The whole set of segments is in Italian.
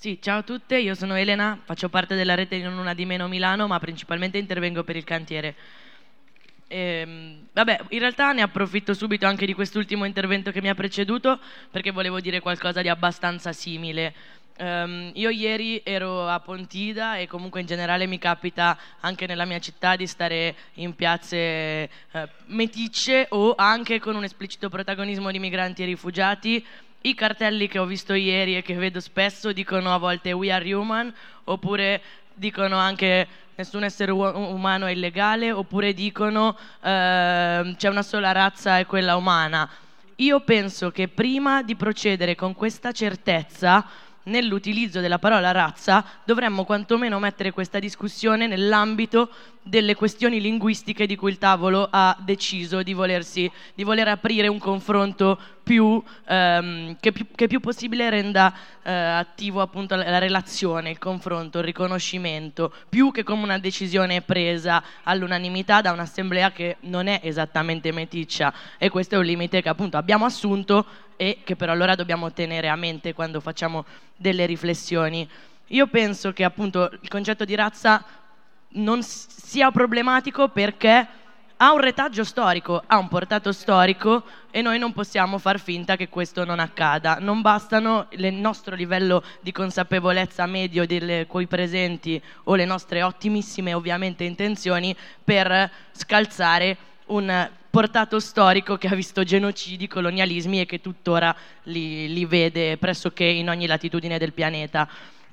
Sì, ciao a tutte, io sono Elena, faccio parte della rete di Non Una di Meno Milano, ma principalmente intervengo per il cantiere. Vabbè, in realtà ne approfitto subito anche di quest'ultimo intervento che mi ha preceduto perché volevo dire qualcosa di abbastanza simile. Io ieri ero a Pontida e comunque in generale mi capita anche nella mia città di stare in piazze meticce o anche con un esplicito protagonismo di migranti e rifugiati. I cartelli che ho visto ieri e che vedo spesso dicono a volte "We are human", oppure dicono anche "nessun essere umano è illegale", oppure dicono "c'è una sola razza, è quella umana". Io penso che prima di procedere con questa certezza nell'utilizzo della parola razza dovremmo quantomeno mettere questa discussione nell'ambito delle questioni linguistiche di cui il tavolo ha deciso di voler aprire un confronto che più possibile renda attivo appunto la relazione, il confronto, il riconoscimento, più che come una decisione presa all'unanimità da un'assemblea che non è esattamente meticcia, e questo è un limite che appunto abbiamo assunto e che però allora dobbiamo tenere a mente quando facciamo delle riflessioni. Io penso che appunto il concetto di razza non sia problematico perché ha un retaggio storico, ha un portato storico e noi non possiamo far finta che questo non accada. Non bastano il nostro livello di consapevolezza medio delle coi presenti o le nostre ottimissime ovviamente intenzioni per scalzare un portato storico che ha visto genocidi, colonialismi e che tuttora li vede pressoché in ogni latitudine del pianeta.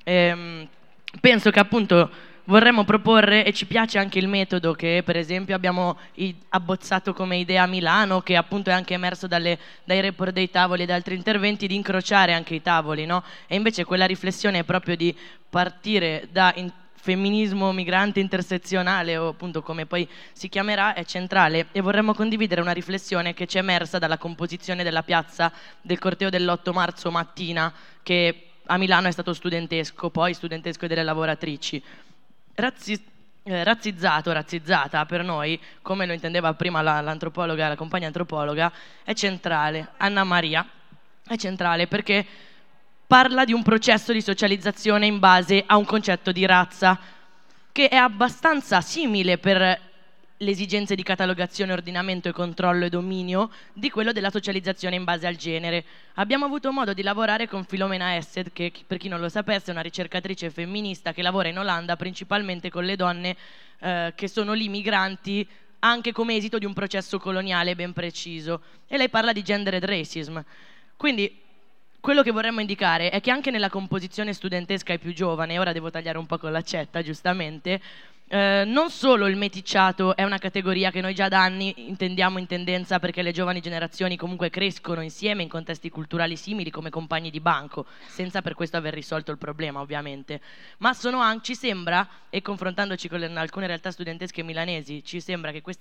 Penso che appunto vorremmo proporre, e ci piace anche il metodo che per esempio abbiamo abbozzato come idea a Milano, che appunto è anche emerso dai report dei tavoli e da altri interventi, di incrociare anche i tavoli, no? E invece quella riflessione è proprio di partire da femminismo migrante intersezionale, o appunto come poi si chiamerà, è centrale, e vorremmo condividere una riflessione che ci è emersa dalla composizione della piazza del corteo dell'8 marzo mattina, che a Milano è stato studentesco, poi studentesco delle lavoratrici. Razzizzata per noi, come lo intendeva prima l'antropologa, la compagna antropologa, è centrale. Anna Maria è centrale perché parla di un processo di socializzazione in base a un concetto di razza che è abbastanza simile per le esigenze di catalogazione, ordinamento e controllo e dominio di quello della socializzazione in base al genere. Abbiamo avuto modo di lavorare con Filomena Essed, che per chi non lo sapesse è una ricercatrice femminista che lavora in Olanda principalmente con le donne che sono lì migranti anche come esito di un processo coloniale ben preciso, e lei parla di gendered racism. Quindi quello che vorremmo indicare è che anche nella composizione studentesca e più giovane, ora devo tagliare un po' con l'accetta giustamente, non solo il meticciato è una categoria che noi già da anni intendiamo in tendenza perché le giovani generazioni comunque crescono insieme in contesti culturali simili come compagni di banco, senza per questo aver risolto il problema ovviamente, ma ci sembra, e confrontandoci con alcune realtà studentesche milanesi, ci sembra che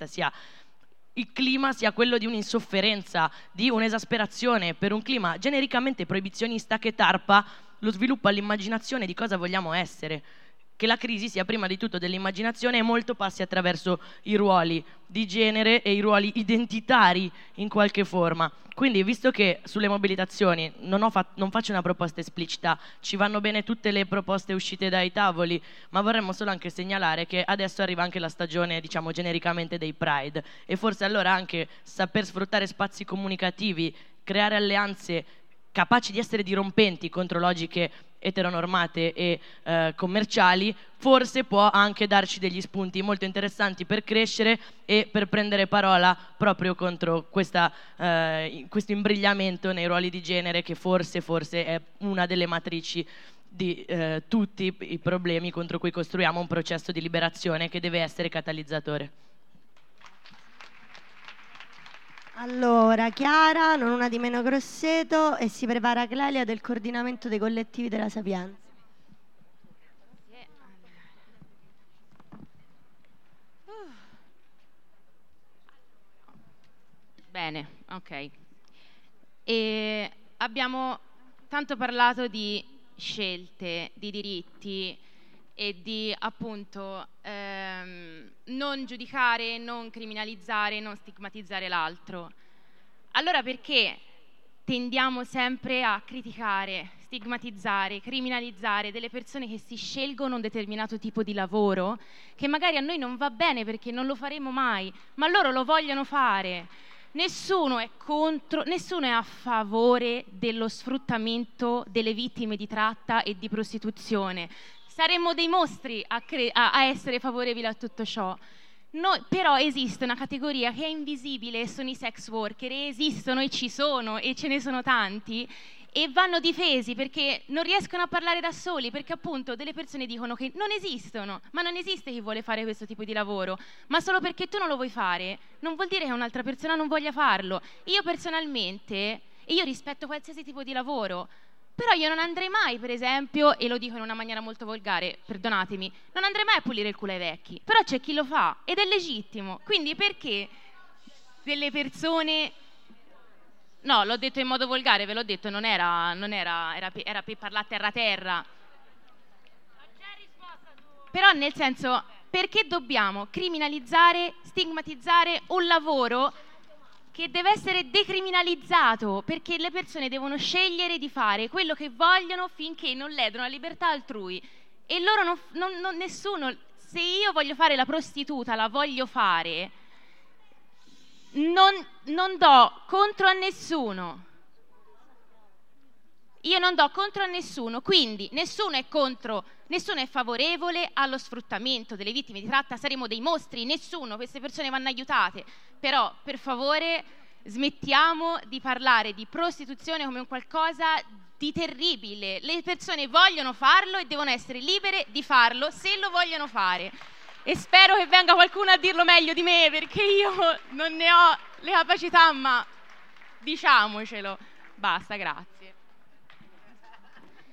il clima sia quello di un'insofferenza, di un'esasperazione per un clima genericamente proibizionista che tarpa lo sviluppo all'immaginazione di cosa vogliamo essere. Che la crisi sia prima di tutto dell'immaginazione e molto passi attraverso i ruoli di genere e i ruoli identitari in qualche forma. Quindi, visto che sulle mobilitazioni non faccio una proposta esplicita, ci vanno bene tutte le proposte uscite dai tavoli, ma vorremmo solo anche segnalare che adesso arriva anche la stagione, diciamo genericamente, dei Pride, e forse allora anche saper sfruttare spazi comunicativi, creare alleanze capaci di essere dirompenti contro logiche eteronormate e commerciali, forse può anche darci degli spunti molto interessanti per crescere e per prendere parola proprio contro questo imbrigliamento nei ruoli di genere che forse è una delle matrici di tutti i problemi contro cui costruiamo un processo di liberazione che deve essere catalizzatore. Allora, Chiara, Non Una di Meno Grosseto, e si prepara Clelia del coordinamento dei collettivi della Sapienza. Bene, ok. E abbiamo tanto parlato di scelte, di diritti e di appunto non giudicare, non criminalizzare, non stigmatizzare l'altro. Allora perché tendiamo sempre a criticare, stigmatizzare, criminalizzare delle persone che si scelgono un determinato tipo di lavoro, che magari a noi non va bene perché non lo faremo mai, ma loro lo vogliono fare. Nessuno è contro, nessuno è a favore dello sfruttamento delle vittime di tratta e di prostituzione. Saremmo dei mostri a essere favorevoli a tutto ciò. Però esiste una categoria che è invisibile, sono i sex worker, e esistono e ci sono e ce ne sono tanti, e vanno difesi perché non riescono a parlare da soli, perché appunto delle persone dicono che non esistono, ma non esiste chi vuole fare questo tipo di lavoro, ma solo perché tu non lo vuoi fare non vuol dire che un'altra persona non voglia farlo. Io personalmente, e io rispetto qualsiasi tipo di lavoro, però io non andrei mai, per esempio, e lo dico in una maniera molto volgare, perdonatemi, non andrei mai a pulire il culo ai vecchi, però c'è chi lo fa ed è legittimo, quindi perché delle persone... No, l'ho detto in modo volgare, ve l'ho detto, era per parlare terra. Però nel senso, perché dobbiamo criminalizzare, stigmatizzare un lavoro che deve essere decriminalizzato? Perché le persone devono scegliere di fare quello che vogliono finché non ledono la libertà altrui. E loro nessuno, se io voglio fare la prostituta, la voglio fare... Non do contro a nessuno. Io non do contro a nessuno, quindi nessuno è favorevole allo sfruttamento delle vittime di tratta, saremo dei mostri, nessuno, queste persone vanno aiutate. Però, per favore, smettiamo di parlare di prostituzione come un qualcosa di terribile. Le persone vogliono farlo e devono essere libere di farlo se lo vogliono fare. E spero che venga qualcuno a dirlo meglio di me, perché io non ne ho le capacità, ma diciamocelo. Basta, grazie.